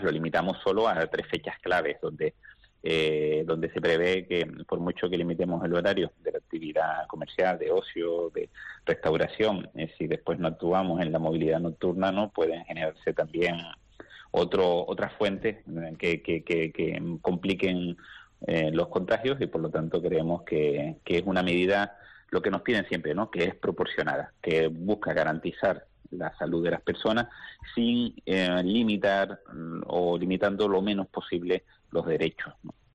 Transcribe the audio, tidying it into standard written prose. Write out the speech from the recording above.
lo limitamos solo a 3 fechas claves, donde se prevé que por mucho que limitemos el horario de la actividad comercial, de ocio, de restauración, si después no actuamos en la movilidad nocturna, no pueden generarse también otras fuentes que compliquen los contagios, y por lo tanto creemos que es una medida, lo que nos piden siempre, ¿no?, que es proporcionada, que busca garantizar la salud de las personas sin limitar o limitando lo menos posible los derechos, ¿no?